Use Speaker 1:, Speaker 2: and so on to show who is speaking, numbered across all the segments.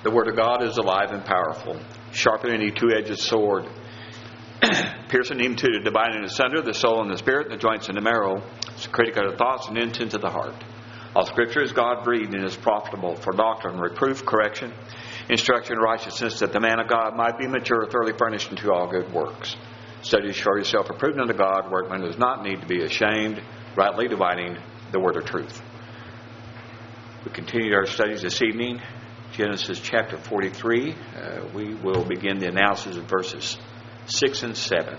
Speaker 1: The Word of God is alive and powerful, sharper than any two-edged sword, piercing even to the dividing asunder the soul and the spirit, the joints and the marrow. It's a critic of the thoughts and intents of the heart. All Scripture is God-breathed and is profitable for doctrine, reproof, correction, instruction, and righteousness, that the man of God might be mature, thoroughly furnished unto all good works. Study to show yourself approved unto God, workman does not need to be ashamed, rightly dividing the word of truth. We continue our studies this evening, Genesis chapter 43. We will begin the analysis of verses 6 and 7.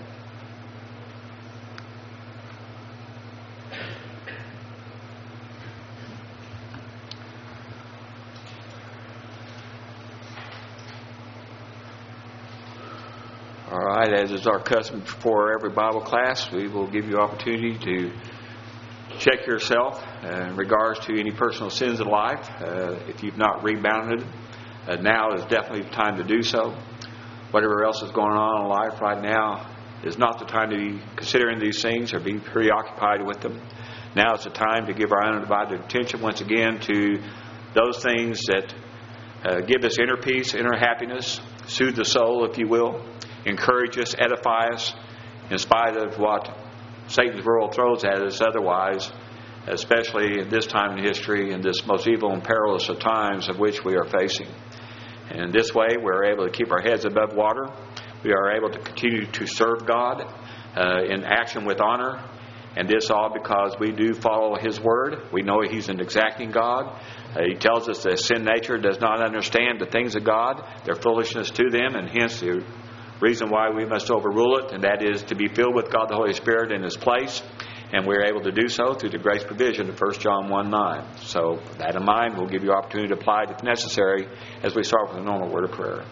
Speaker 1: All right, as is our custom before every Bible class, we will give you opportunity to check yourself in regards to any personal sins in life. If you've not rebounded, now is definitely the time to do so. Whatever else is going on in life right now is not the time to be considering these things or be preoccupied with them. Now is the time to give our undivided attention once again to those things that give us inner peace, inner happiness, soothe the soul, if you will, encourage us, edify us, in spite of what Satan's world throws at us otherwise, especially at this time in history, in this most evil and perilous of times of which we are facing. And this way, we're able to keep our heads above water. We are able to continue to serve God in action with honor. And this all because we do follow His Word. We know He's an exacting God. He tells us that sin nature does not understand the things of God. They're foolishness to them, and hence the reason why we must overrule it, and that is to be filled with God the Holy Spirit in His place. And we're able to do so through the grace provision of 1 John 1:9. So with that in mind, we'll give you opportunity to apply it if necessary as we start with a normal word of prayer.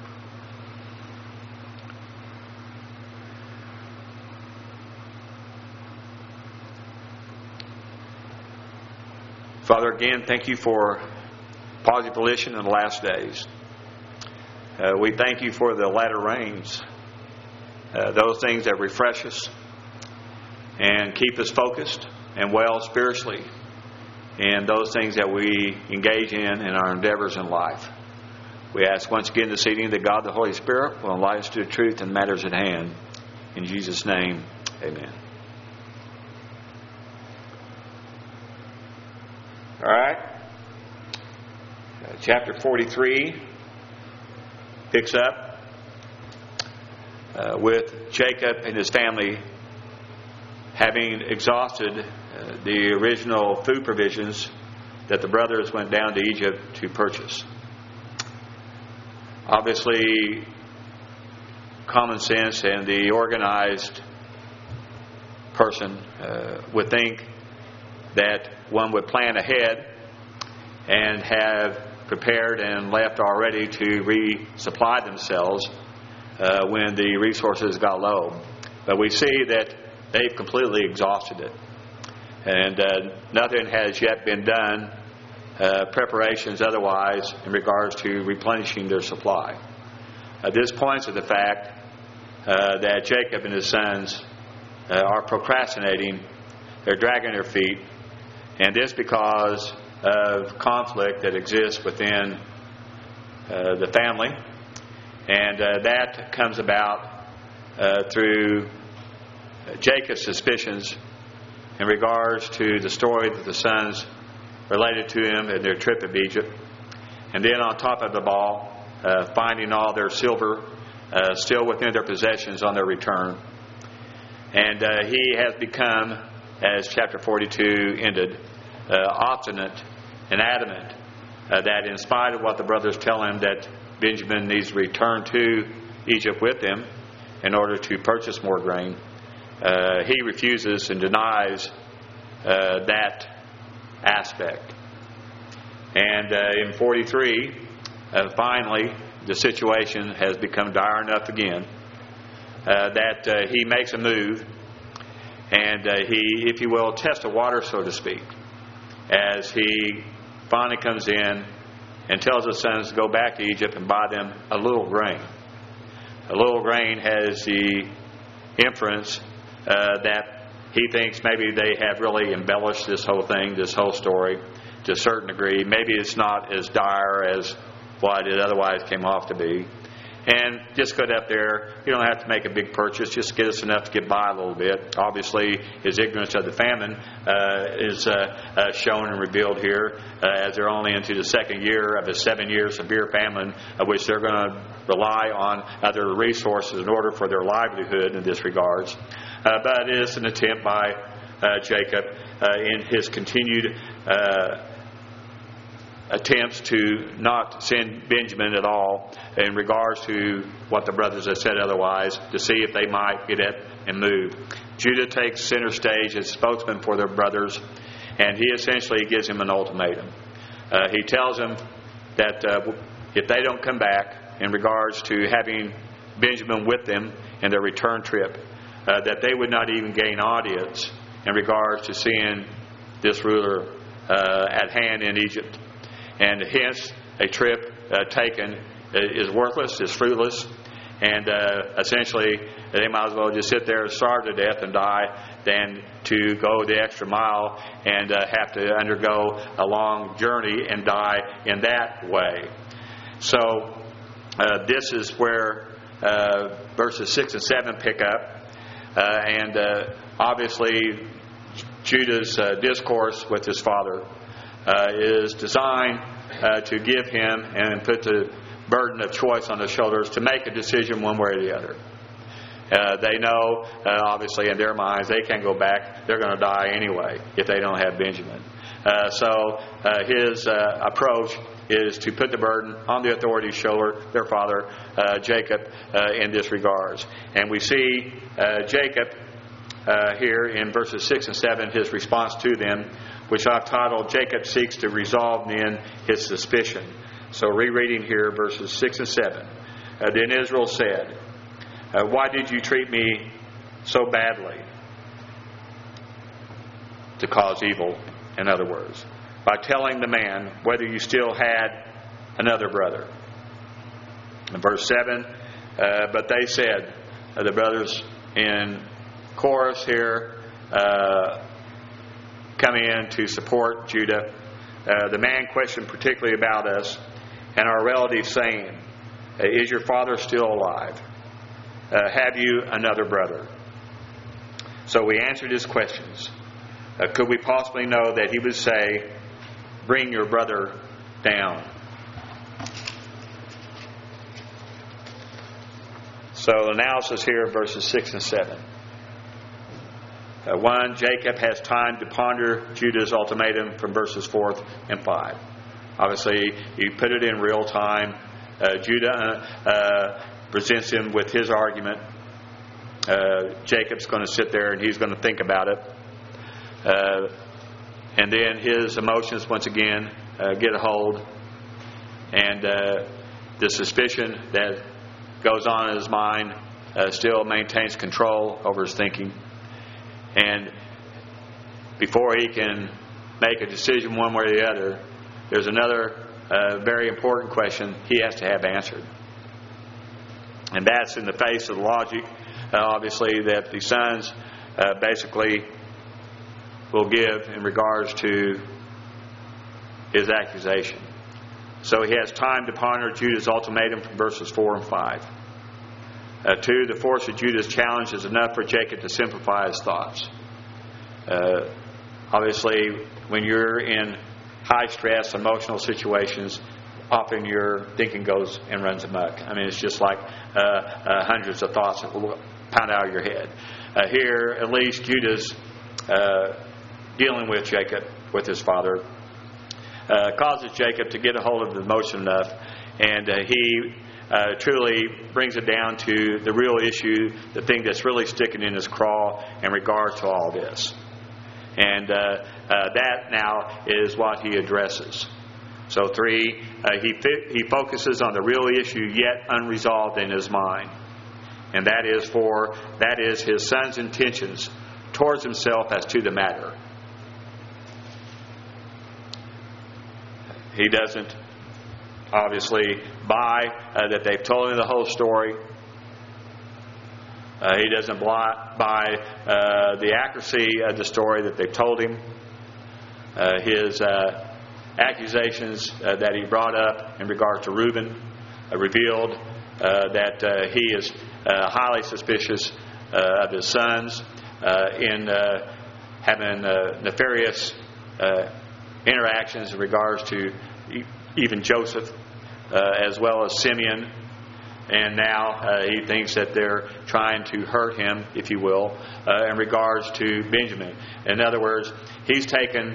Speaker 1: Father, again, thank you for positive volition in the last days. We thank you for the latter rains, those things that refresh us and keep us focused and well spiritually in those things that we engage in our endeavors in life. We ask once again this evening that God the Holy Spirit will enlighten us to the truth and matters at hand. In Jesus' name, amen. All right. Chapter 43 picks up with Jacob and his family having exhausted the original food provisions that the brothers went down to Egypt to purchase. Obviously, common sense and the organized person would think that one would plan ahead and have prepared and left already to resupply themselves when the resources got low. But we see that they've completely exhausted it. And nothing has yet been done, preparations otherwise, in regards to replenishing their supply. This points to the fact that Jacob and his sons are procrastinating. They're dragging their feet. And this because of conflict that exists within the family. And that comes about through Jacob's suspicions in regards to the story that the sons related to him in their trip of Egypt. And then on top of the ball, finding all their silver still within their possessions on their return. And he has become, as chapter 42 ended, obstinate and adamant that in spite of what the brothers tell him that Benjamin needs to return to Egypt with them in order to purchase more grain, he refuses and denies that aspect. And in 43, finally, the situation has become dire enough again that he makes a move and he, if you will, tests the water, so to speak, as he finally comes in and tells his sons to go back to Egypt and buy them a little grain. A little grain has the inference that he thinks maybe they have really embellished this whole thing, this whole story, to a certain degree. Maybe it's not as dire as what it otherwise came off to be. And just go up there. You don't have to make a big purchase. Just get us enough to get by a little bit. Obviously, his ignorance of the famine is shown and revealed here, as they're only into the second year of a 7-year severe famine, of which they're going to rely on other resources in order for their livelihood in this regards. But it is an attempt by Jacob in his continued attempts to not send Benjamin at all in regards to what the brothers have said otherwise, to see if they might get it and move. Judah takes center stage as spokesman for their brothers, and he essentially gives him an ultimatum. He tells them that if they don't come back in regards to having Benjamin with them in their return trip, that they would not even gain audience in regards to seeing this ruler at hand in Egypt. And hence, a trip taken is worthless, is fruitless, and essentially they might as well just sit there and starve to death and die than to go the extra mile and have to undergo a long journey and die in that way. So this is where verses 6 and 7 pick up, and obviously Judah's discourse with his father is designed to give him and put the burden of choice on his shoulders to make a decision one way or the other. They know, obviously, in their minds, they can't go back. They're going to die anyway if they don't have Benjamin. So his approach is to put the burden on the authority's shoulder, their father, Jacob, in this regards. And we see Jacob here in verses 6 and 7, his response to them, which I've titled, Jacob Seeks to Resolve in His Suspicion. So rereading here, verses 6 and 7. Then Israel said, why did you treat me so badly? To cause evil, in other words. By telling the man whether you still had another brother. In verse 7, but they said, the brothers in chorus here, coming in to support Judah. The man questioned particularly about us and our relatives, saying, is your father still alive? Have you another brother? So we answered his questions. Could we possibly know that he would say, bring your brother down? So analysis here, verses 6 and 7. 1, Jacob has time to ponder Judah's ultimatum from verses 4 and 5. Obviously, you put it in real time. Judah presents him with his argument. Jacob's going to sit there and he's going to think about it. And then his emotions once again get a hold. And the suspicion that goes on in his mind still maintains control over his thinking. And before he can make a decision one way or the other, there's another very important question he has to have answered. And that's in the face of the logic, obviously, that the sons basically will give in regards to his accusation. So he has time to ponder Judah's ultimatum from verses 4 and 5. 2, the force of Judah's challenge is enough for Jacob to simplify his thoughts. Obviously, when you're in high-stress, emotional situations, often your thinking goes and runs amok. I mean, it's just like hundreds of thoughts that will pound out of your head. Here, at least, Judah's dealing with Jacob, with his father, causes Jacob to get a hold of the emotion enough, and he truly brings it down to the real issue, the thing that's really sticking in his craw in regards to all this. And that now is what he addresses. So 3, he focuses on the real issue yet unresolved in his mind. And that is his son's intentions towards himself as to the matter. He doesn't obviously buy that they've told him the whole story. He doesn't buy the accuracy of the story that they've told him. His accusations that he brought up in regard to Reuben revealed that he is highly suspicious of his sons in having nefarious interactions in regards to even Joseph as well as Simeon. And now he thinks that they're trying to hurt him, if you will, in regards to Benjamin. In other words, he's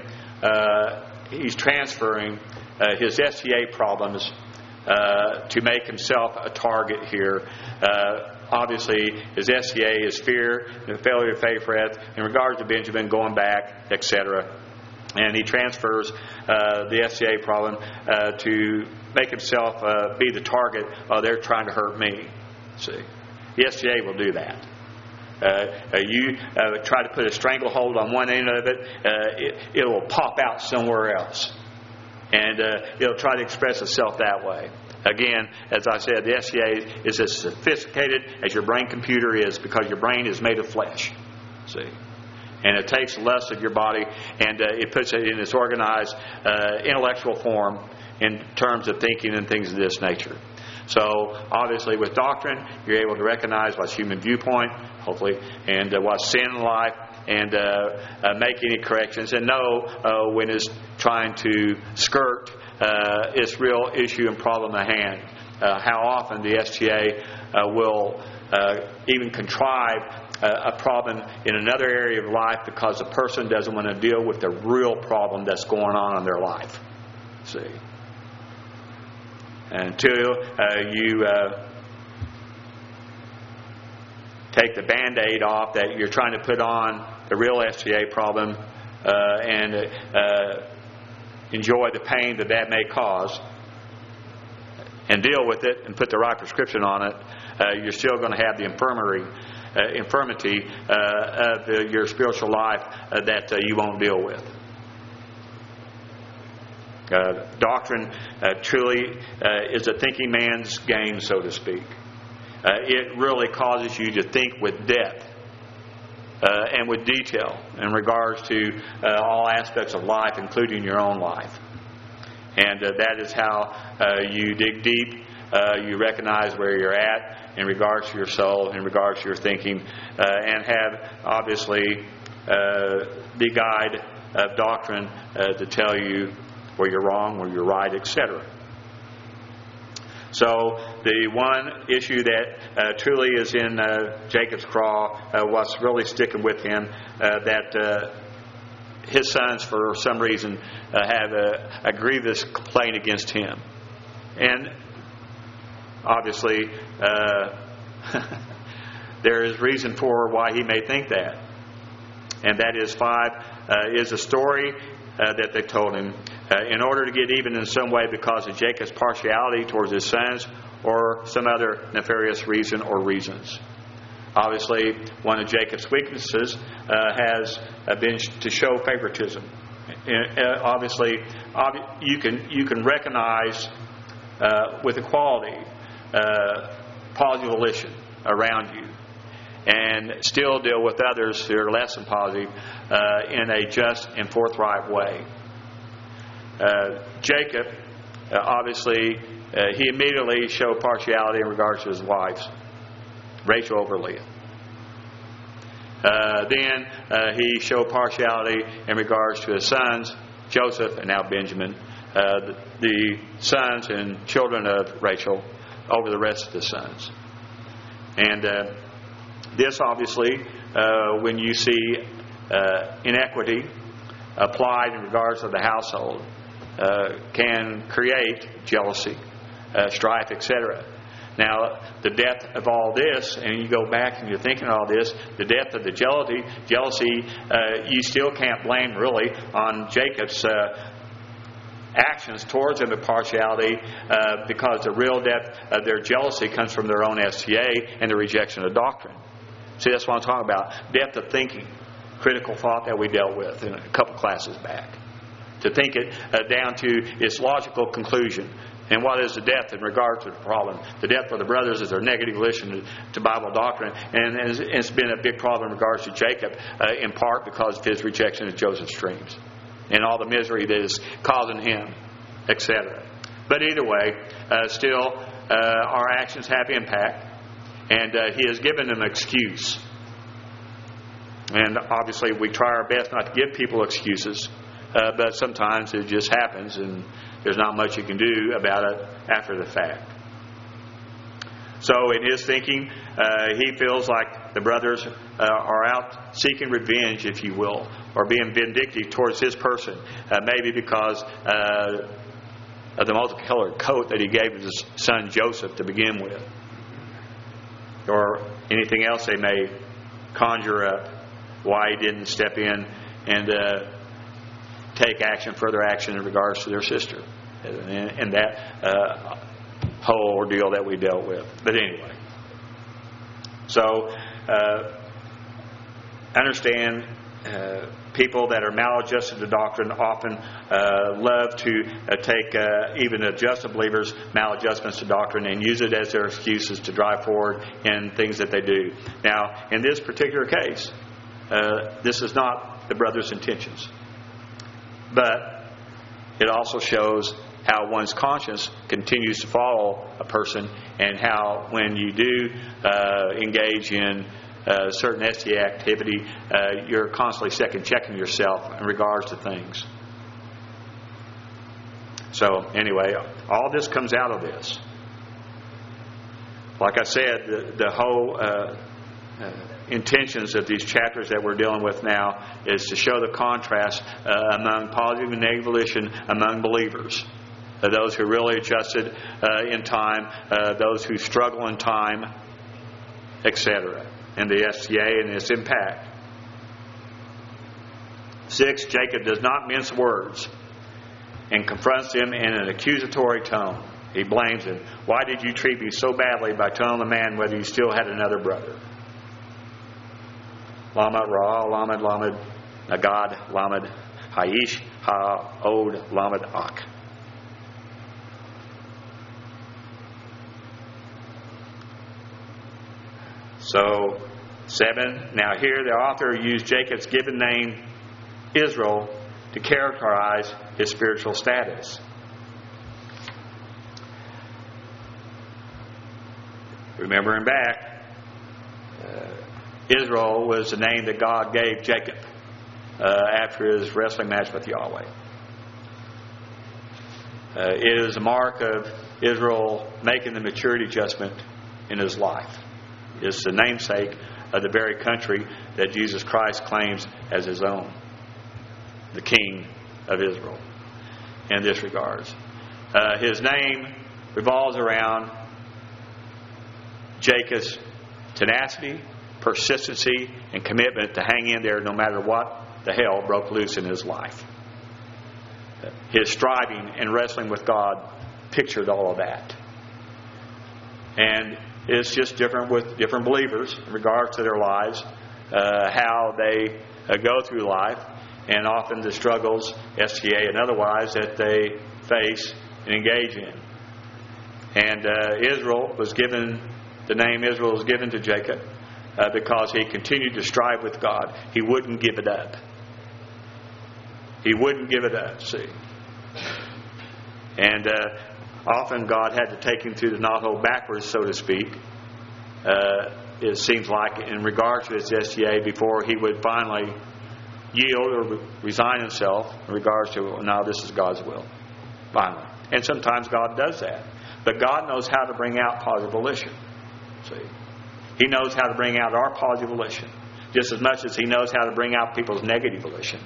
Speaker 1: transferring his STA problems to make himself a target here. Obviously, his STA is fear, the failure of faith, in regards to Benjamin going back, etc. And he transfers the STA problem to make himself be the target. Oh, they're trying to hurt me. See, the STA will do that. You try to put a stranglehold on one end of it, it will pop out somewhere else. And it'll try to express itself that way. Again, as I said, the STA is as sophisticated as your brain computer is, because your brain is made of flesh. See? And it takes the lust of your body and it puts it in its organized intellectual form in terms of thinking and things of this nature. So, obviously, with doctrine, you're able to recognize what's human viewpoint, hopefully, and what's sin in life, and make any corrections, and know when it's trying to skirt its real issue and problem at hand. How often the STA will even contrive a problem in another area of life because the person doesn't want to deal with the real problem that's going on in their life. See? Until you take the Band-Aid off that you're trying to put on the real STA problem and enjoy the pain that that may cause and deal with it and put the right prescription on it, you're still going to have the infirmity of your spiritual life that you won't deal with. Doctrine truly is a thinking man's game, so to speak. It really causes you to think with depth and with detail in regards to all aspects of life, including your own life. And that is how you dig deep. You recognize where you're at in regards to your soul, in regards to your thinking, and have, obviously, the guide of doctrine to tell you where you're wrong, where you're right, etc. So the one issue that truly is in Jacob's craw, what's really sticking with him, that his sons, for some reason, have a grievous complaint against him. And obviously, there is reason for why he may think that. And that is a story that they told him in order to get even in some way because of Jacob's partiality towards his sons or some other nefarious reason or reasons. Obviously, one of Jacob's weaknesses has been to show favoritism. Obviously, you can recognize with equality positive volition around you, and still deal with others who are less than positive in a just and forthright way. Jacob, obviously, he immediately showed partiality in regards to his wives, Rachel over Leah. Then he showed partiality in regards to his sons, Joseph and now Benjamin, the sons and children of Rachel, over the rest of the sons. And this, obviously, when you see inequity applied in regards to the household, can create jealousy, strife, etc. Now, the depth of all this, and you go back and you're thinking all this, the depth of the jealousy, you still can't blame really on Jacob's actions towards him of partiality, because the real depth of their jealousy comes from their own STA and the rejection of doctrine. See, that's what I'm talking about. Depth of thinking, critical thought that we dealt with in a couple classes back. To think it down to its logical conclusion. And what is the depth in regard to the problem? The depth of the brothers is their negative relation to Bible doctrine. And it's been a big problem in regards to Jacob, in part because of his rejection of Joseph's dreams. and all the misery that is causing him, etc. But either way, still, our actions have impact, and he has given them excuse. And obviously we try our best not to give people excuses, but sometimes it just happens, and there's not much you can do about it after the fact. So in his thinking, he feels like the brothers are out seeking revenge, if you will, or being vindictive towards his person, maybe because of the multicolored coat that he gave his son Joseph to begin with, or anything else they may conjure up why he didn't step in and take further action in regards to their sister, and that whole ordeal that we dealt with. But anyway, so understand, people that are maladjusted to doctrine often love to take even adjusted believers' maladjustments to doctrine and use it as their excuses to drive forward in things that they do. Now, in this particular case, this is not the brother's intentions. But it also shows how one's conscience continues to follow a person, and how when you do engage in certain STA activity, you're constantly second-checking yourself in regards to things. So anyway, all this comes out of this. Like I said, the whole intentions of these chapters that we're dealing with now is to show the contrast among positive and negative volition among believers. Those who really adjusted in time, those who struggle in time, etc. And the STA and its impact. 6, Jacob does not mince words and confronts him in an accusatory tone. He blames him. Why did you treat me so badly by telling the man whether he still had another brother? Lamed Ra, Lamed, Lamed, Nagad, Lamed, Haish, Ha-od, Lamed, Ak. So, 7. Now here the author used Jacob's given name, Israel, to characterize his spiritual status. Remembering back, Israel was the name that God gave Jacob after his wrestling match with Yahweh. It is a mark of Israel making the maturity adjustment in his life. It's the namesake of the very country that Jesus Christ claims as his own, the King of Israel, in this regards. His name revolves around Jacob's tenacity, persistency, and commitment to hang in there no matter what the hell broke loose in his life. His striving and wrestling with God pictured all of that. And it's just different with different believers in regards to their lives, how they go through life, and often the struggles, STA and otherwise, that they face and engage in. And Israel was given, the name Israel was given to Jacob because he continued to strive with God. He wouldn't give it up. He wouldn't give it up, see. And often God had to take him through the knothole backwards, so to speak. It seems like in regards to his STA before he would finally yield or resign himself in regards to, no, this is God's will. Finally. And sometimes God does that. But God knows how to bring out positive volition. See? He knows how to bring out our positive volition just as much as He knows how to bring out people's negative volition.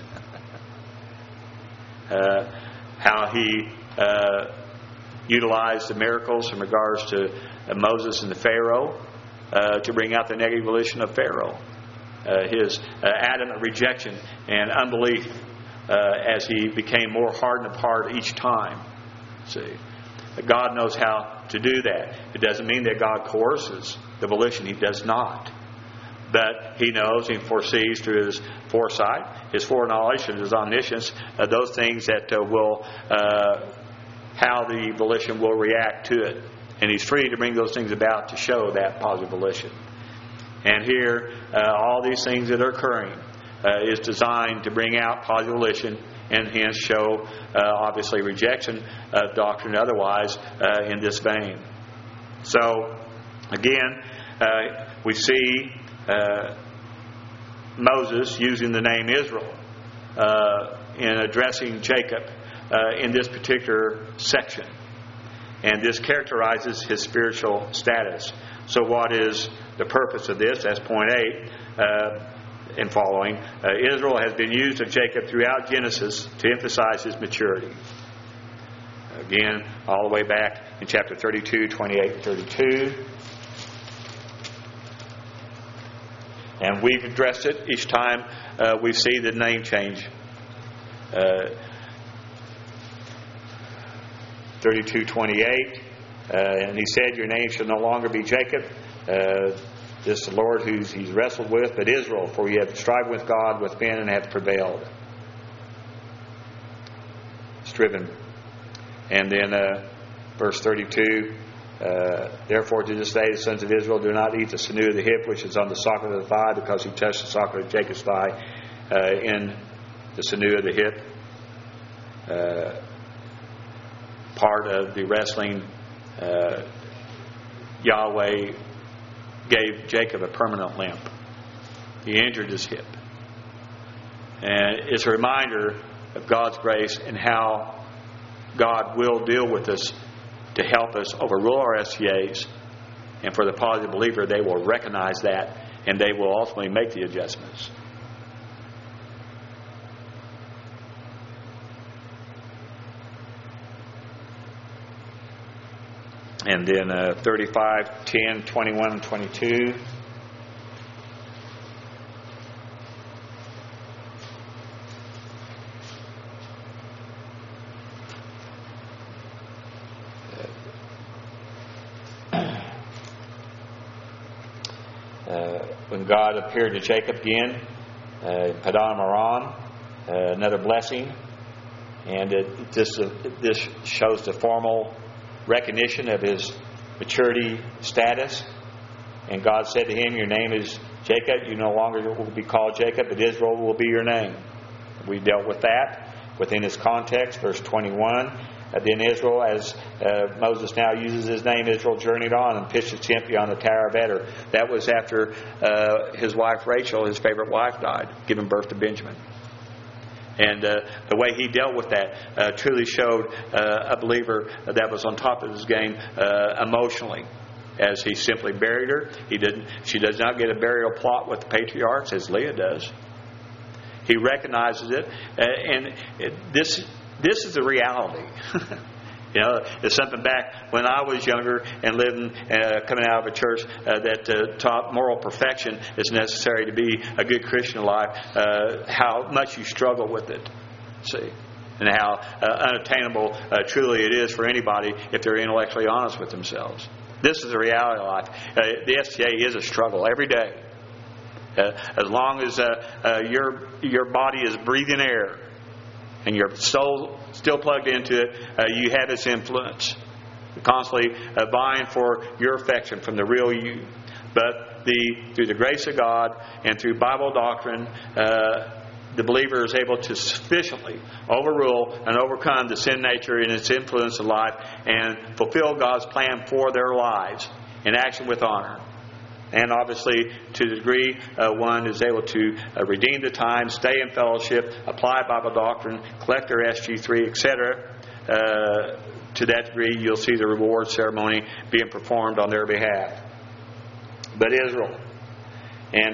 Speaker 1: How He utilized the miracles in regards to Moses and the Pharaoh to bring out the negative volition of Pharaoh. His adamant rejection and unbelief as he became more hardened of heart each time. See, God knows how to do that. It doesn't mean that God coerces the volition. He does not. But He knows and foresees through His foresight, His foreknowledge, and His omniscience, those things that will, how the volition will react to it. And He's free to bring those things about to show that positive volition. And here, all these things that are occurring is designed to bring out positive volition and hence show obviously rejection of doctrine otherwise in this vein. So, again, we see Moses using the name Israel in addressing Jacob in this particular section. And this characterizes his spiritual status. So what is the purpose of this? That's point 8 and following. Israel has been used of Jacob throughout Genesis to emphasize his maturity. Again, all the way back in chapter 32, 28 and 32. And we've addressed it each time we see the name change. 32:28, and he said, "Your name shall no longer be Jacob, this is the Lord he's wrestled with, but Israel, for you have striven with God, with men, and have prevailed." Striven. And then verse 32, "Therefore to this day the sons of Israel do not eat the sinew of the hip which is on the socket of the thigh, because he touched the socket of Jacob's thigh in the sinew of the hip." Part of the wrestling, Yahweh gave Jacob a permanent limp. He injured his hip. And it's a reminder of God's grace and how God will deal with us to help us overrule our STAs. And for the positive believer, they will recognize that and they will ultimately make the adjustments. And then 35, 10, 21, and 22. When God appeared to Jacob again, Padan Aram, another blessing. And this shows the formal recognition of his maturity status. And God said to him, "Your name is Jacob. You no longer will be called Jacob, but Israel will be your name." We dealt with that within his context. Verse 21. Then Israel, as Moses now uses his name, Israel journeyed on and pitched his tent beyond the Tower of Eder. That was after his wife Rachel, his favorite wife, died, giving birth to Benjamin. And the way he dealt with that truly showed a believer that was on top of his game emotionally. As he simply buried her, she does not get a burial plot with the patriarchs as Leah does. He recognizes it, and this is the reality. It's something back when I was younger and living, coming out of a church that taught moral perfection is necessary to be a good Christian in life. How much you struggle with it, see, and how unattainable truly it is for anybody if they're intellectually honest with themselves. This is the reality of life. The STA is a struggle every day. As long as your body is breathing air and your soul still plugged into it, you have its influence. Constantly vying for your affection from the real you. But through the grace of God and through Bible doctrine, the believer is able to sufficiently overrule and overcome the sin nature and its influence in life and fulfill God's plan for their lives in action with honor. And obviously, to the degree one is able to redeem the time, stay in fellowship, apply Bible doctrine, collect their SG3, etc., to that degree, you'll see the reward ceremony being performed on their behalf. But Israel, and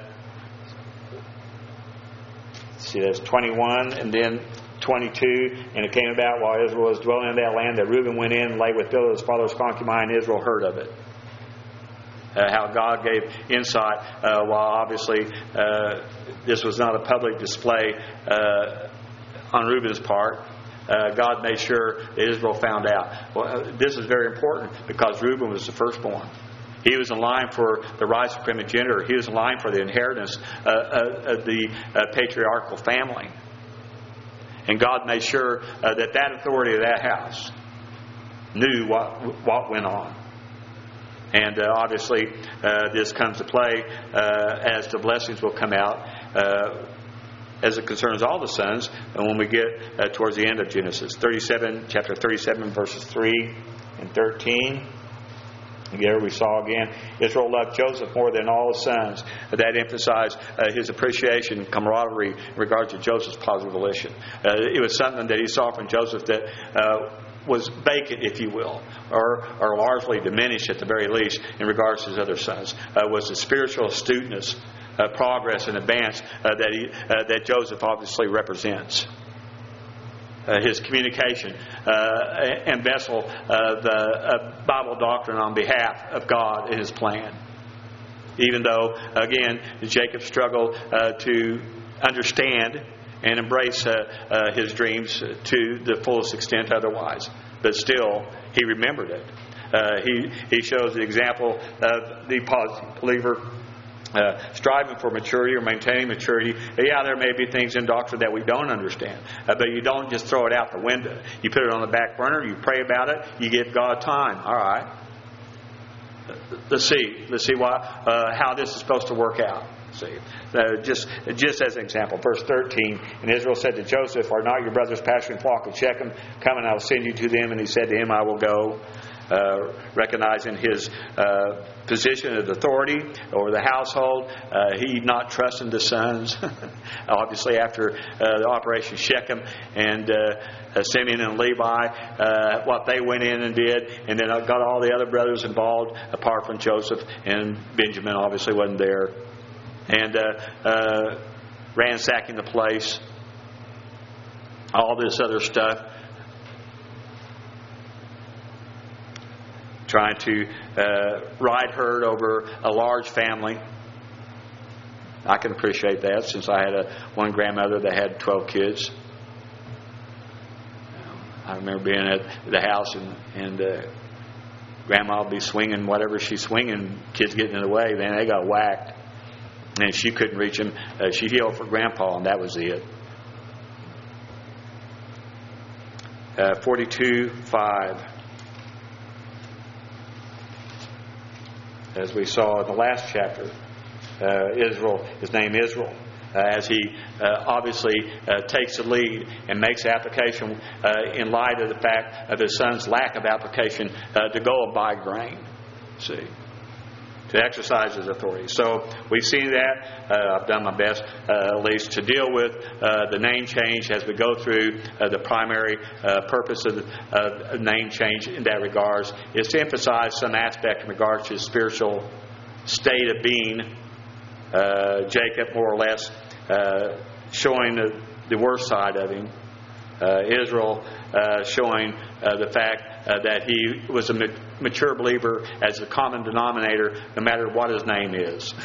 Speaker 1: see, that's 21, and then 22. And it came about while Israel was dwelling in that land that Reuben went in and lay with Bilhah his father's concubine. Israel heard of it. How God gave insight, while obviously this was not a public display on Reuben's part. God made sure that Israel found out. Well, this is very important because Reuben was the firstborn. He was in line for the rights of primogeniture. He was in line for the inheritance of the patriarchal family. And God made sure that authority of that house knew what went on. And obviously, this comes to play as the blessings will come out as it concerns all the sons, and when we get towards the end of Genesis. Chapter 37, verses 3 and 13. There we saw again, Israel loved Joseph more than all his sons. That emphasized his appreciation, camaraderie in regards to Joseph's positive volition. It was something that he saw from Joseph that was vacant, if you will, or largely diminished at the very least in regards to his other sons, was the spiritual astuteness, progress, and advance that Joseph obviously represents. His communication and vessel the Bible doctrine on behalf of God and His plan. Even though, again, Jacob struggled to understand and embrace his dreams to the fullest extent otherwise. But still, he remembered it. He shows the example of the positive believer striving for maturity or maintaining maturity. Yeah, there may be things in doctrine that we don't understand, but you don't just throw it out the window. You put it on the back burner, you pray about it, you give God time. All right. Let's see how this is supposed to work out. See, just as an example, verse 13, and Israel said to Joseph, "Are not your brothers pasturing flock of Shechem? Come and I will send you to them." And he said to him, "I will go." Recognizing his position of authority over the household, he not trusting the sons. Obviously, after the Operation Shechem and Simeon and Levi, what they went in and did, and then got all the other brothers involved, apart from Joseph, and Benjamin obviously wasn't there, and ransacking the place, all this other stuff. Trying to ride herd over a large family. I can appreciate that, since I had one grandmother that had 12 kids. I remember being at the house and Grandma would be swinging whatever she's swinging. Kids getting in the way, then they got whacked, and she couldn't reach them. She yelled for Grandpa, and that was it. 42:5. As we saw in the last chapter, Israel, his name Israel, as he obviously takes the lead and makes application in light of the fact of his son's lack of application to go and buy grain. See, to exercise his authority. So we've seen that. I've done my best, at least, to deal with the name change as we go through. The primary purpose of the name change in that regards is to emphasize some aspect in regards to his spiritual state of being. Jacob, more or less, showing the worst side of him. Israel showing the fact that he was a mature believer as a common denominator, no matter what his name is.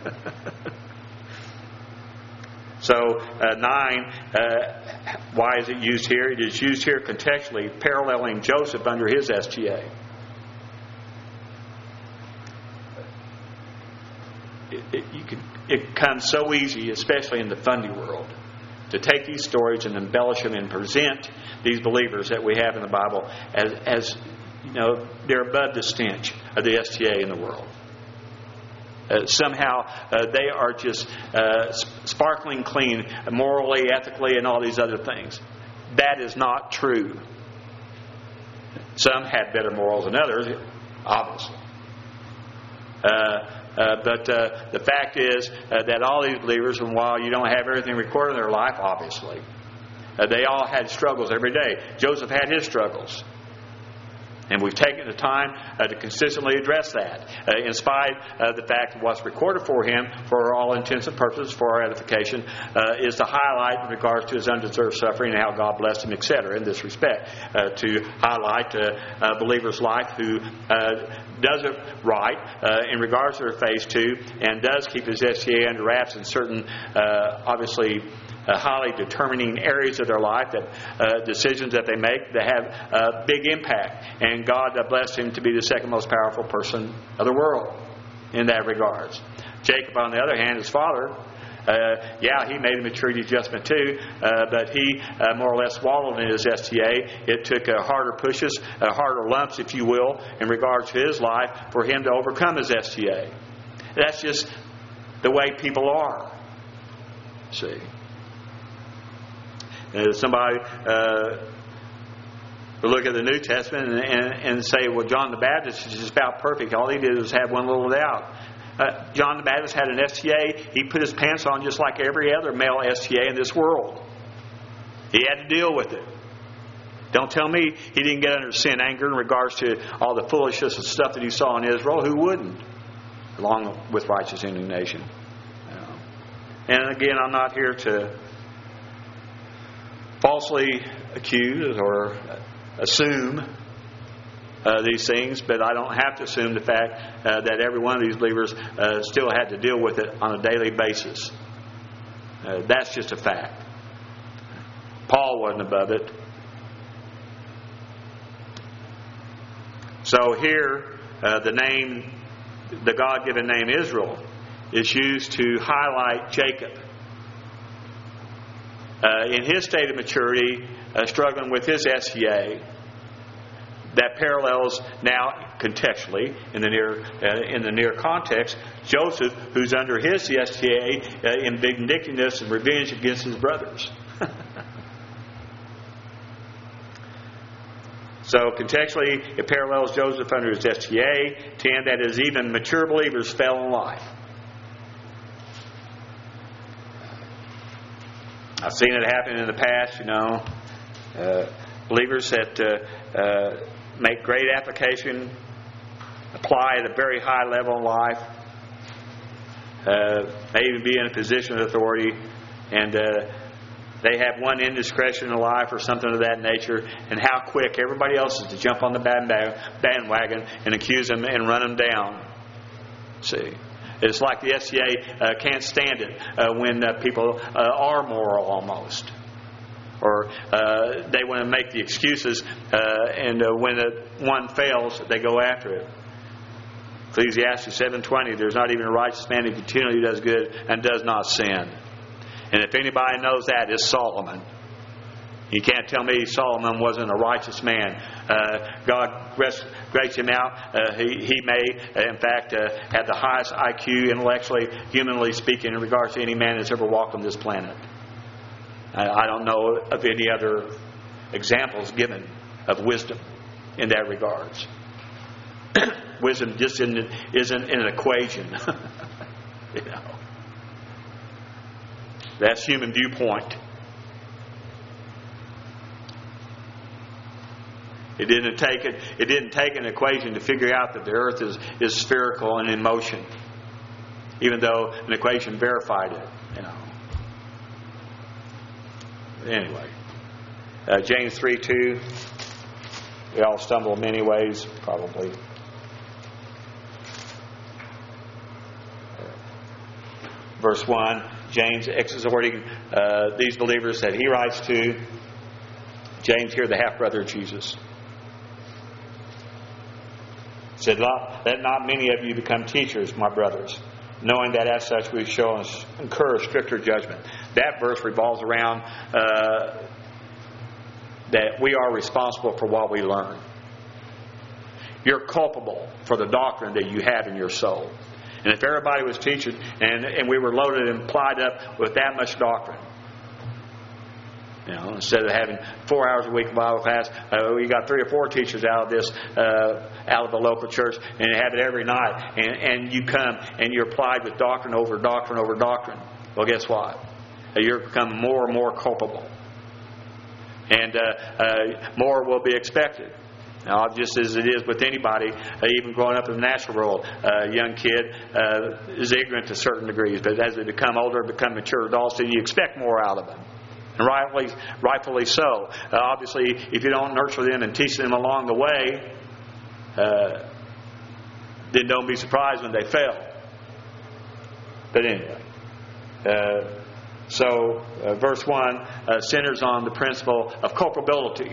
Speaker 1: So 9, why is it used here? It is used here contextually, paralleling Joseph under his STA. It comes so easy, especially in the fundy world, to take these stories and embellish them and present these believers that we have in the Bible as you know, they're above the stench of the STA in the world. Somehow they are just sparkling clean, morally, ethically, and all these other things. That is not true. Some had better morals than others, obviously. But the fact is that all these believers, and while you don't have everything recorded in their life, obviously, they all had struggles every day. Joseph had his struggles. And we've taken the time to consistently address that, in spite of the fact that what's recorded for him, for all intents and purposes, for our edification, is to highlight in regards to his undeserved suffering and how God blessed him, etc. in this respect, to highlight a believer's life who does it right in regards to their phase 2 and does keep his STA under wraps in certain, obviously, highly determining areas of their life, that decisions that they make that have a big impact. And God blessed him to be the second most powerful person of the world in that regards. Jacob, on the other hand, his father, he made a maturity adjustment too, but he more or less swallowed in his STA. It took harder pushes, harder lumps, if you will, in regards to his life for him to overcome his STA. That's just the way people are. See? Somebody will look at the New Testament and say, well, John the Baptist is just about perfect. All he did was have one little doubt. John the Baptist had an STA. He put his pants on just like every other male STA in this world. He had to deal with it. Don't tell me he didn't get under sin anger in regards to all the foolishness and stuff that he saw in Israel. Who wouldn't? Along with righteous indignation. And again, I'm not here to falsely accuse or assume these things, but I don't have to assume the fact that every one of these believers still had to deal with it on a daily basis. That's just a fact. Paul wasn't above it. So here, the God-given name Israel, is used to highlight Jacob. In his state of maturity, struggling with his STA, that parallels now contextually in the near context Joseph, who's under his STA in vindictiveness and revenge against his brothers. So contextually, it parallels Joseph under his STA, 10, that is, even mature believers fell in life. I've seen it happen in the past, believers that make great application, apply at a very high level in life, may even be in a position of authority, and they have one indiscretion in life or something of that nature, and how quick everybody else is to jump on the bandwagon and accuse them and run them down. See, it's like the SCA can't stand it when people are moral almost. Or they want to make the excuses, and when one fails, they go after it. Ecclesiastes 7:20, there's not even a righteous man who continually does good and does not sin. And if anybody knows that, it's Solomon. You can't tell me Solomon wasn't a righteous man. God graced him out. He may, in fact, have the highest IQ intellectually, humanly speaking, in regards to any man that's ever walked on this planet. I don't know of any other examples given of wisdom in that regards. Wisdom just isn't an equation. That's human viewpoint. It didn't take an equation to figure out that the earth is spherical and in motion, even though an equation verified it. Anyway, James 3:2. We all stumble in many ways, probably. Verse 1, James exhorting these believers that he writes to. James here, the half-brother of Jesus. Said, let not many of you become teachers, my brothers, knowing that as such we shall incur a stricter judgment. That verse revolves around that we are responsible for what we learn. You're culpable for the doctrine that you have in your soul. And if everybody was teaching and we were loaded and plied up with that much doctrine, instead of having 4 hours a week of Bible class, we got 3 or 4 teachers out of the local church, and you have it every night, and you come and you're plied with doctrine over doctrine over doctrine. Well, guess what? You're becoming more and more culpable, and more will be expected. Now, just as it is with anybody, even growing up in the natural world, a young kid is ignorant to certain degrees, but as they become older, become mature adults, then you expect more out of them. And rightfully so. Obviously, if you don't nurture them and teach them along the way, then don't be surprised when they fail. But anyway, verse 1 centers on the principle of culpability.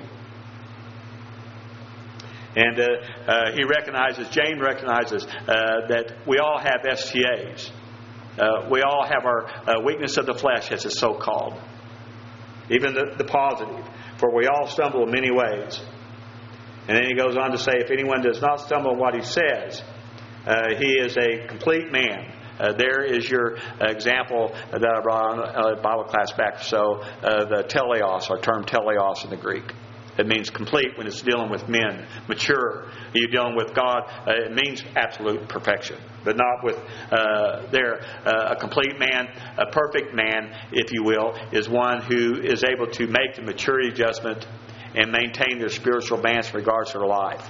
Speaker 1: And James recognizes that we all have STAs. We all have our weakness of the flesh, as it's so called. Even the positive. For we all stumble in many ways. And then he goes on to say, if anyone does not stumble in what he says, he is a complete man, There is your example that I brought on Bible class back. So the teleos, our term teleos in the Greek. It means complete when it's dealing with men. Mature. You're dealing with God. It means absolute perfection. But not with a complete man, a perfect man, if you will, is one who is able to make the maturity adjustment and maintain their spiritual balance in regards to their life.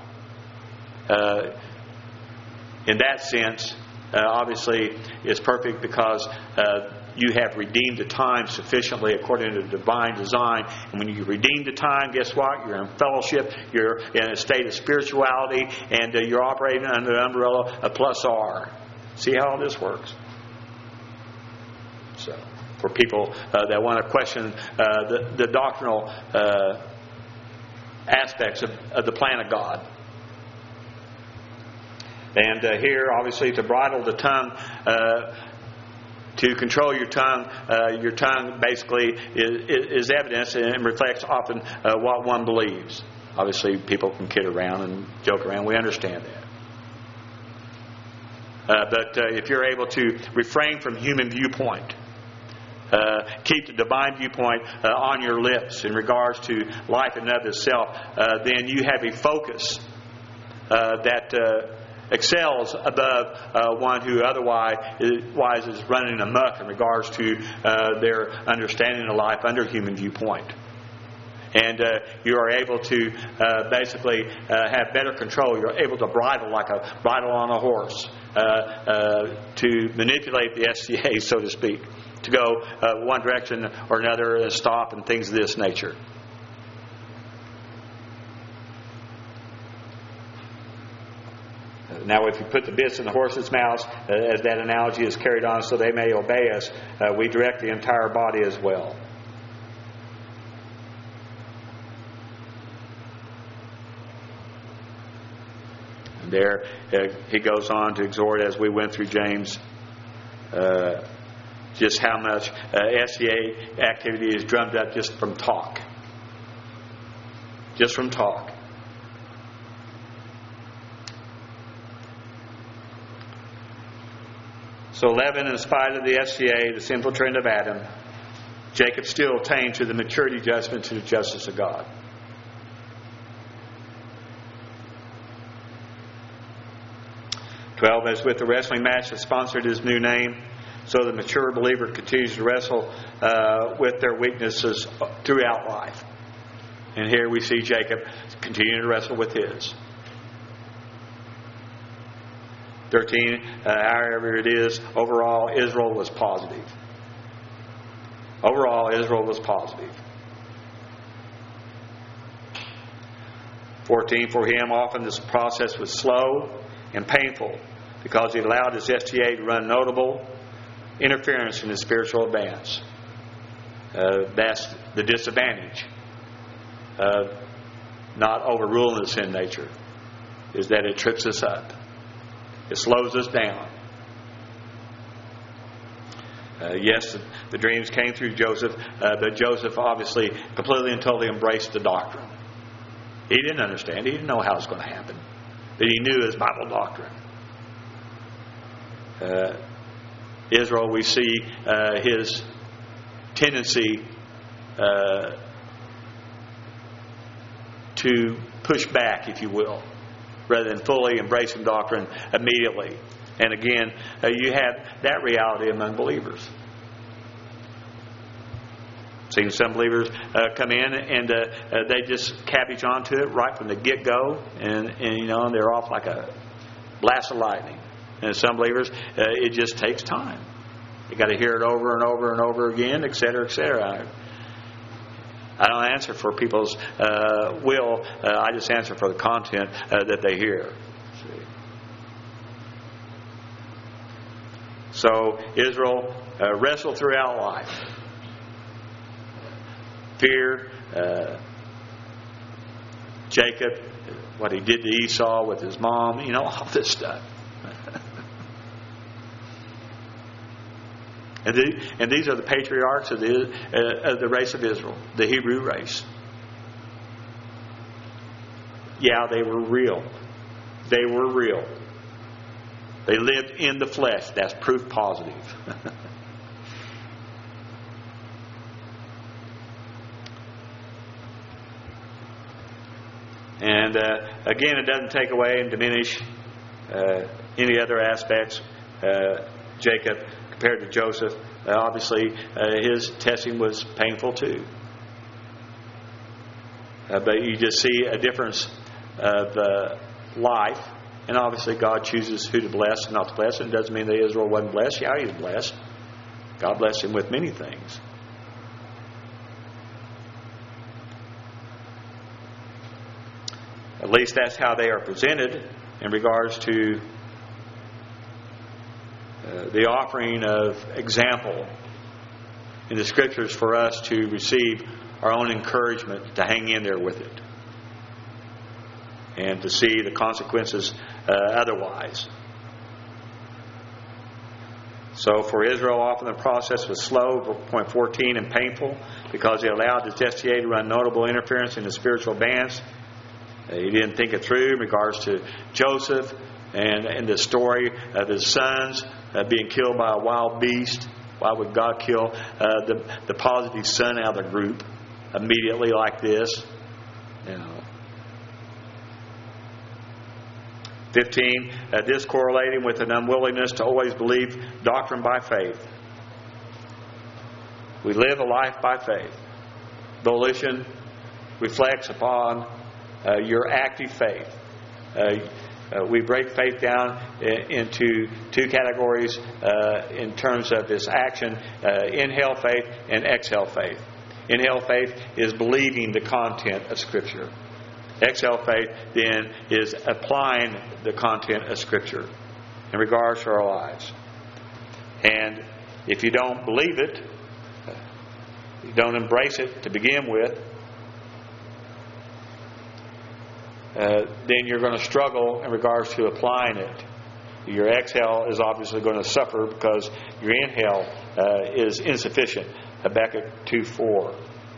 Speaker 1: In that sense, obviously, it's perfect because you have redeemed the time sufficiently according to the divine design. And when you redeem the time, guess what? You're in fellowship, you're in a state of spirituality, and you're operating under the umbrella of plus R. See how this works? So, for people that want to question the doctrinal aspects of the plan of God. And here, obviously, to bridle the tongue, to control your tongue basically is evidence and reflects often what one believes. Obviously, people can kid around and joke around. We understand that. But if you're able to refrain from human viewpoint, keep the divine viewpoint on your lips in regards to life and of itself, then you have a focus that excels above one who otherwise is running amok in regards to their understanding of life under human viewpoint. And you are able to basically have better control. You're able to bridle like a bridle on a horse, to manipulate the SCA, so to speak, to go one direction or another and stop and things of this nature. Now, if you put the bits in the horses' mouths, as that analogy is carried on, so they may obey us, we direct the entire body as well. And there, he goes on to exhort, as we went through James, just how much SCA activity is drummed up just from talk. Just from talk. So 11, in spite of the SCA, the sinful trend of Adam, Jacob still attained to the maturity judgment to the justice of God. As with the wrestling match that sponsored his new name, so the mature believer continues to wrestle with their weaknesses throughout life. And here we see Jacob continue to wrestle with his. 13, however it is, overall Israel was positive. Overall Israel was positive. 14, for him often this process was slow and painful because he allowed his STA to run notable interference in his spiritual advance. That's the disadvantage of not overruling the sin nature, is that it trips us up. It slows us down. Yes, the dreams came through Joseph, but Joseph obviously completely and totally embraced the doctrine. He didn't understand. He didn't know how it was going to happen. But he knew his Bible doctrine. Israel, we see his tendency to push back, if you will, rather than fully embracing doctrine immediately. And again, you have that reality among believers. Seen some believers come in and they just cabbage onto it right from the get-go, and they're off like a blast of lightning. And some believers, it just takes time. You got to hear it over and over and over again, etc., etc. I don't answer for people's will. I just answer for the content that they hear. So Israel wrestled throughout life. Fear, Jacob, what he did to Esau with his mom, all this stuff. And these are the patriarchs of the race of Israel, the Hebrew race. Yeah, they were real. They were real. They lived in the flesh. That's proof positive. And again, it doesn't take away and diminish any other aspects. Jacob compared to Joseph, obviously his testing was painful too. But you just see a difference of life. And obviously God chooses who to bless and not to bless. And it doesn't mean that Israel wasn't blessed. Yeah, he was blessed. God blessed him with many things. At least that's how they are presented in regards to the offering of example in the Scriptures for us to receive our own encouragement to hang in there with it and to see the consequences otherwise. So for Israel, often the process was slow, point 14, and painful because he allowed his SDA to run notable interference in the spiritual bands. He didn't think it through in regards to Joseph and the story of his sons being killed by a wild beast. Why would God kill the positive son out of the group immediately like this? 15, this correlating with an unwillingness to always believe doctrine by faith. We live a life by faith. Volition reflects upon your active faith. We break faith down into two categories in terms of its action: inhale faith and exhale faith. Inhale faith is believing the content of Scripture. Exhale faith then is applying the content of Scripture in regards to our lives. And if you don't believe it, you don't embrace it to begin with, then you're going to struggle in regards to applying it. Your exhale is obviously going to suffer because your inhale is insufficient. Habakkuk 2:4.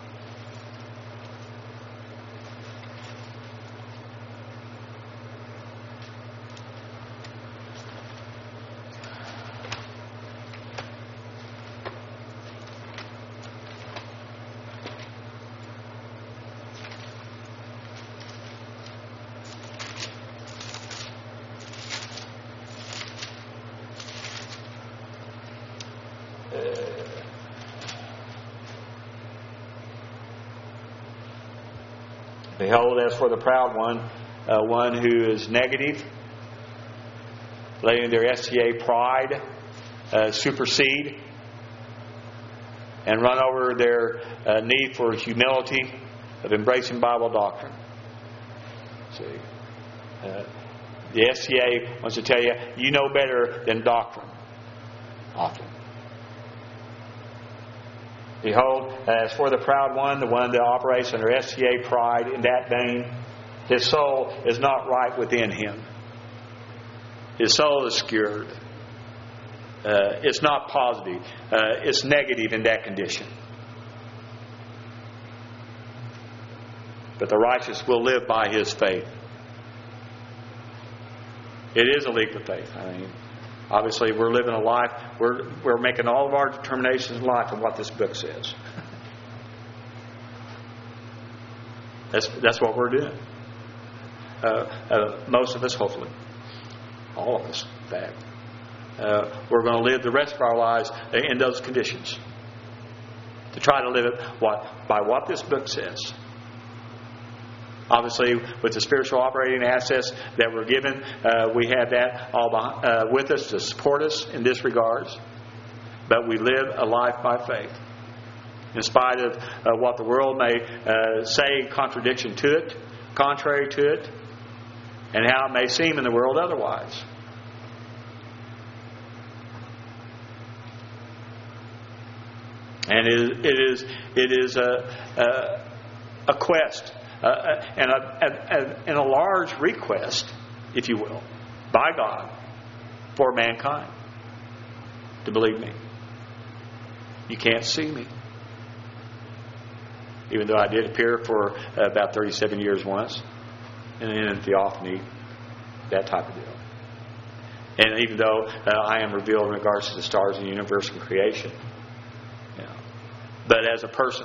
Speaker 1: Behold, as for the proud one, one who is negative, letting their STA pride supersede and run over their need for humility of embracing Bible doctrine. See, the STA wants to tell you, you know better than doctrine. Often. Behold, as for the proud one, the one that operates under STA pride in that vein, his soul is not right within him. His soul is skewed. It's not positive. It's negative in that condition. But the righteous will live by his faith. It is a leap of faith. I mean, obviously, we're living a life. We're making all of our determinations in life on what this book says. That's what we're doing. Most of us, hopefully, all of us, in fact, we're going to live the rest of our lives in those conditions. To try to live it by what this book says. Obviously, with the spiritual operating assets that we're given, we have that all with us to support us in this regards. But we live a life by faith. In spite of what the world may say contrary to it, and how it may seem in the world otherwise. And it is a quest. And a large request, if you will, by God for mankind to believe me. You can't see me. Even though I did appear for about 37 years once, and then in theophany, that type of deal. And even though I am revealed in regards to the stars of the universe and creation. But as a person,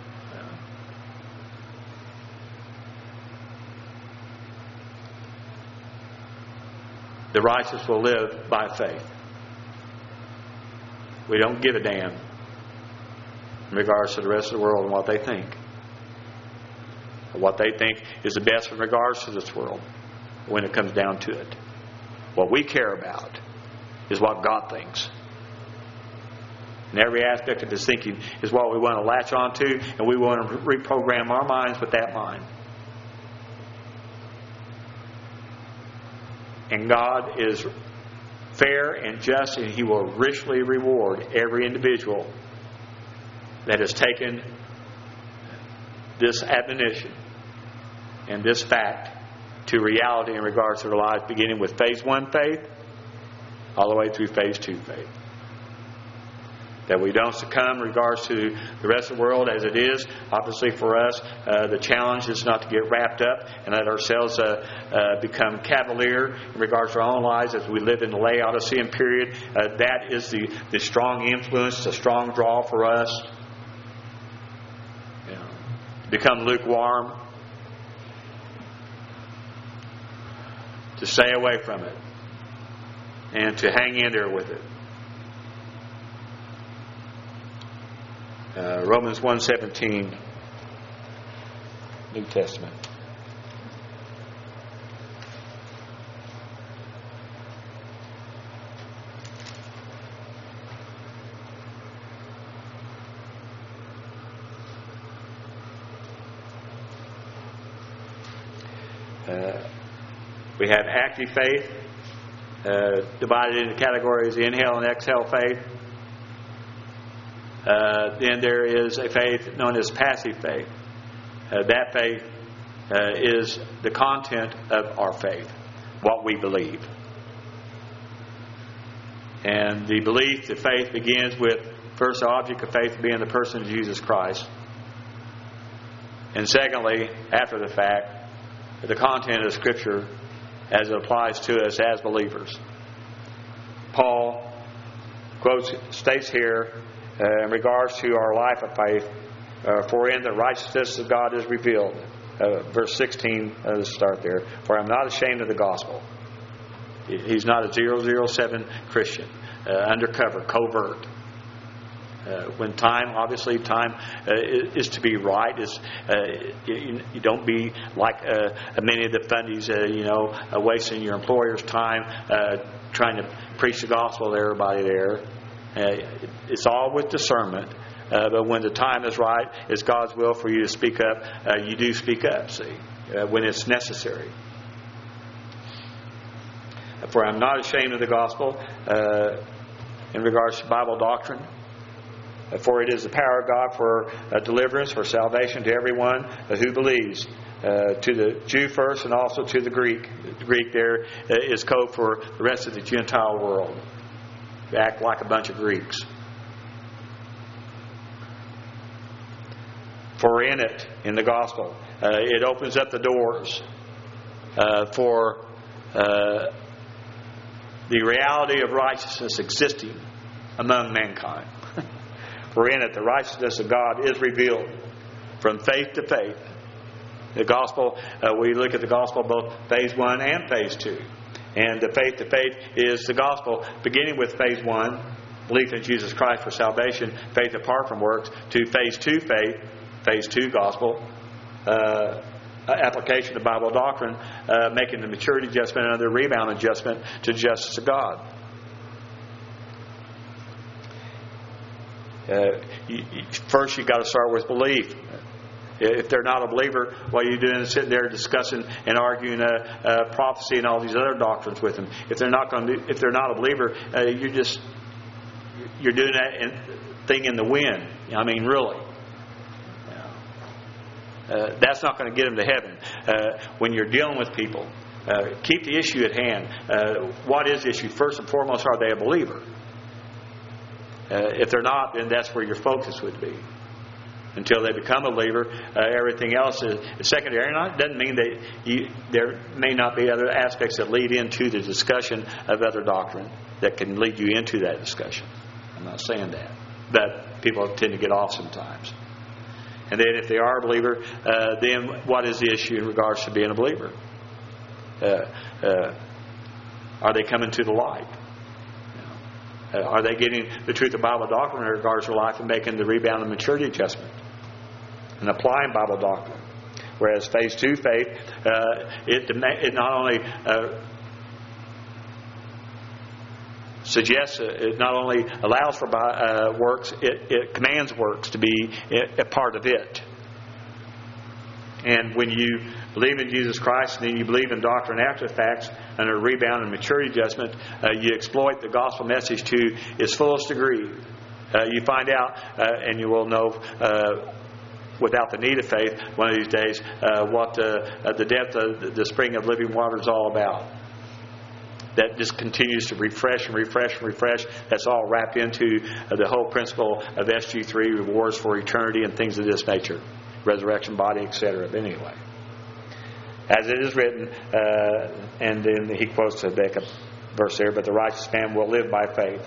Speaker 1: the righteous will live by faith. We don't give a damn in regards to the rest of the world and what they think. What they think is the best in regards to this world when it comes down to it. What we care about is what God thinks. And every aspect of His thinking is what we want to latch onto, and we want to reprogram our minds with that mind. And God is fair and just, and He will richly reward every individual that has taken this admonition and this fact to reality in regards to their lives, beginning with phase 1 faith all the way through phase 2 faith. That we don't succumb in regards to the rest of the world as it is. Obviously for us, the challenge is not to get wrapped up and let ourselves become cavalier in regards to our own lives as we live in the Laodicean period. That is the strong influence, the strong draw for us. Become lukewarm. To stay away from it. And to hang in there with it. Romans 1:17, New Testament. We have active faith, divided into categories: inhale and exhale faith. Then there is a faith known as passive faith. That faith is the content of our faith, what we believe. And the belief, the faith begins with, first, the object of faith being the person of Jesus Christ. And secondly, after the fact, the content of Scripture as it applies to us as believers. Paul states here in regards to our life of faith, for in the righteousness of God is revealed. Verse 16, let's start there. For I am not ashamed of the gospel. He's not a 007 Christian, undercover, covert. When time is to be right. You don't be like many of the fundies, wasting your employer's time trying to preach the gospel to everybody there. It's all with discernment. But when the time is right, it's God's will for you to speak up. You do speak up, when it's necessary. For I'm not ashamed of the gospel in regards to Bible doctrine. For it is the power of God for deliverance, for salvation to everyone who believes. To the Jew first and also to the Greek. The Greek there is code for the rest of the Gentile world. They act like a bunch of Greeks. For in it, in the gospel, it opens up the doors for the reality of righteousness existing among mankind. For in it, the righteousness of God is revealed from faith to faith. The gospel, we look at the gospel both phase 1 and phase 2. And the faith to faith is the gospel, beginning with phase 1, belief in Jesus Christ for salvation, faith apart from works, to phase 2 faith, phase 2 gospel, application of Bible doctrine, making the maturity adjustment and the rebound adjustment to the justice of God. First, you've got to start with belief. If they're not a believer, what are you doing sitting there discussing and arguing prophecy and all these other doctrines with them? If they're not a believer, you're doing that thing in the wind. I mean, really. That's not going to get them to heaven. When you're dealing with people, keep the issue at hand. What is the issue? First and foremost, are they a believer? If they're not, then that's where your focus would be. Until they become a believer, everything else is secondary. And it doesn't mean that there may not be other aspects that lead into the discussion of other doctrine that can lead you into that discussion. I'm not saying that. But people tend to get off sometimes. And then if they are a believer, then what is the issue in regards to being a believer? Are they coming to the light? Are they getting the truth of Bible doctrine in regards to life and making the rebound and maturity adjustment and applying Bible doctrine? Whereas phase 2 faith, it not only suggests, it not only allows for works, it commands works to be a part of it. And when you believe in Jesus Christ and then you believe in doctrine after the facts under rebound and maturity adjustment, you exploit the gospel message to its fullest degree. You find out, and you will know without the need of faith one of these days, what the depth of the spring of living water is all about. That just continues to refresh and refresh and refresh. That's all wrapped into the whole principle of SG3, rewards for eternity and things of this nature. Resurrection body, etc. But anyway, as it is written, and then he quotes the Habakkuk verse there, but the righteous man will live by faith.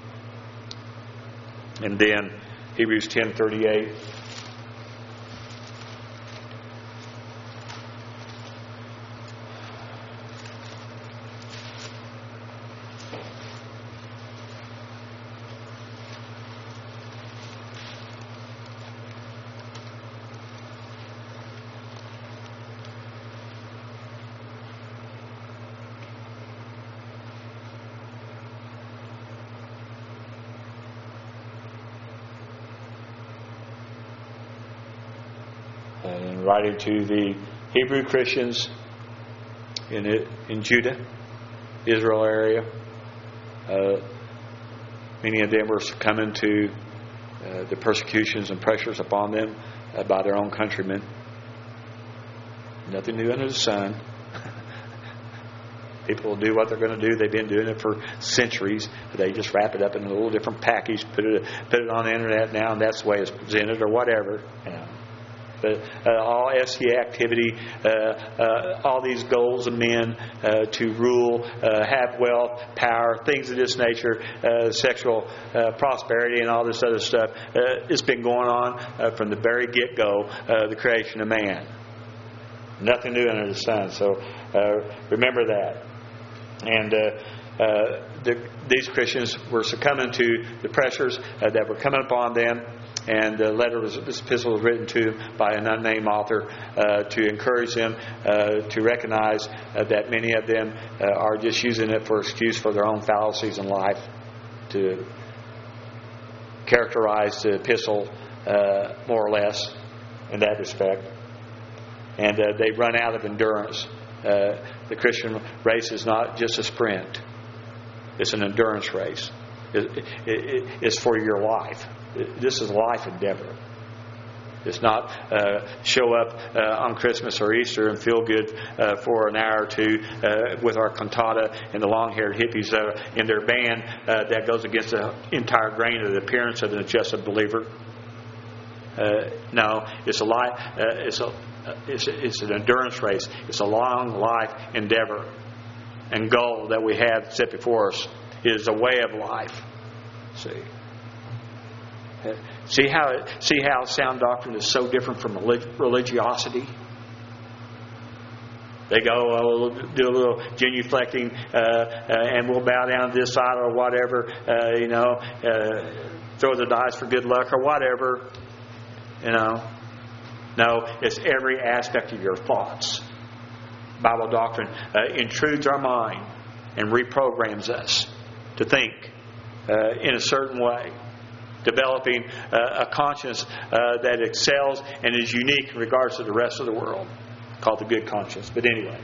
Speaker 1: And then Hebrews 10:38. And writing to the Hebrew Christians in Judah, Israel area, many of them were succumbing to the persecutions and pressures upon them by their own countrymen. Nothing new under the sun. People will do what they're going to do. They've been doing it for centuries. They just wrap it up in a little different package, put it on the internet now, and that's the way it's presented, or whatever. But all SCA activity, all these goals of men to rule, have wealth, power, things of this nature, sexual prosperity, and all this other stuff, it's been going on from the very get-go, the creation of man. Nothing new under the sun. So remember that. And these Christians were succumbing to the pressures that were coming upon them. And this epistle was written to by an unnamed author to encourage them to recognize that many of them are just using it for excuse for their own fallacies in life, to characterize the epistle more or less in that respect. And they run out of endurance. The Christian race is not just a sprint. It's an endurance race. It's for your life. This is life endeavor. It's not show up on Christmas or Easter and feel good for an hour or two with our cantata and the long-haired hippies in their band that goes against the entire grain of the appearance of an adjusted believer. No, it's a life. It's an endurance race. It's a long life endeavor and goal that we have set before us. It is a way of life. See how sound doctrine is so different from religiosity? They go, we'll do a little genuflecting, and we'll bow down to this side or whatever, throw the dice for good luck or whatever, No, it's every aspect of your thoughts. Bible doctrine intrudes our mind and reprograms us to think in a certain way, developing a conscience that excels and is unique in regards to the rest of the world, called the good conscience. But anyway,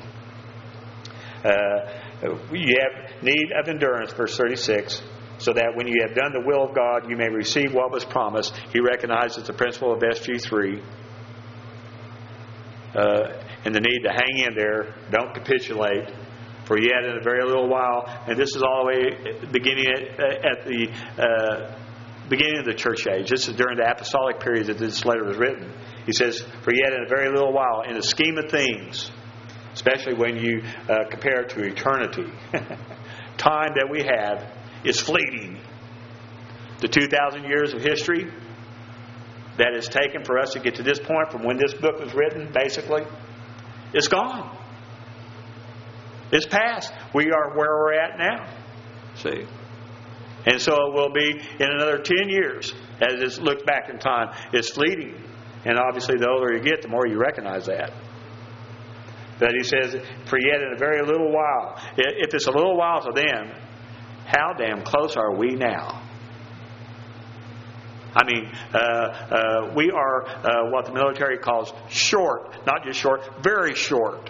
Speaker 1: you have need of endurance, verse 36, so that when you have done the will of God, you may receive what was promised. He recognizes the principle of SG3 and the need to hang in there, don't capitulate. For yet in a very little while, and this is all the way beginning at the beginning of the church age. This is during the apostolic period that this letter was written. He says, "For yet in a very little while, in the scheme of things," especially when you compare it to eternity, time that we have is fleeting. The 2,000 years of history that it's taken for us to get to this point from when this book was written, basically, it's gone. It's past. We are where we're at now. See? And so it will be in another 10 years as it's looked back in time. It's fleeting. And obviously the older you get, the more you recognize that. But he says, "For yet in a very little while." If it's a little while to them, how damn close are we now? I mean, we are what the military calls short. Not just short, very short.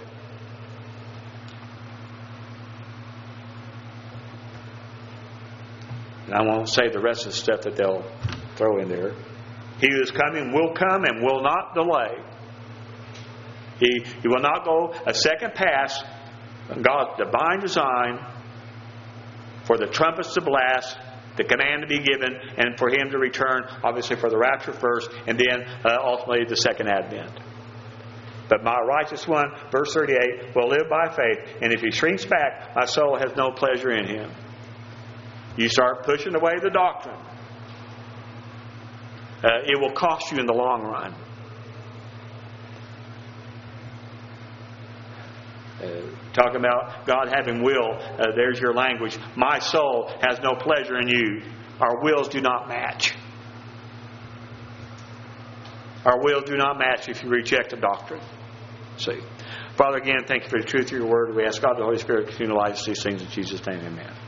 Speaker 1: And I won't say the rest of the stuff that they'll throw in there. He who is coming will come and will not delay. He will not go a second past God's divine design for the trumpets to blast, the command to be given, and for Him to return, obviously for the rapture first, and then ultimately the second advent. "But my righteous one," verse 38, "will live by faith, and if he shrinks back, my soul has no pleasure in him." You start pushing away the doctrine, it will cost you in the long run. Talking about God having will, there's your language. My soul has no pleasure in you. Our wills do not match. Our wills do not match if you reject the doctrine. See. Father, again, thank you for the truth of your word. We ask God the Holy Spirit to continue to light us these things in Jesus' name. Amen.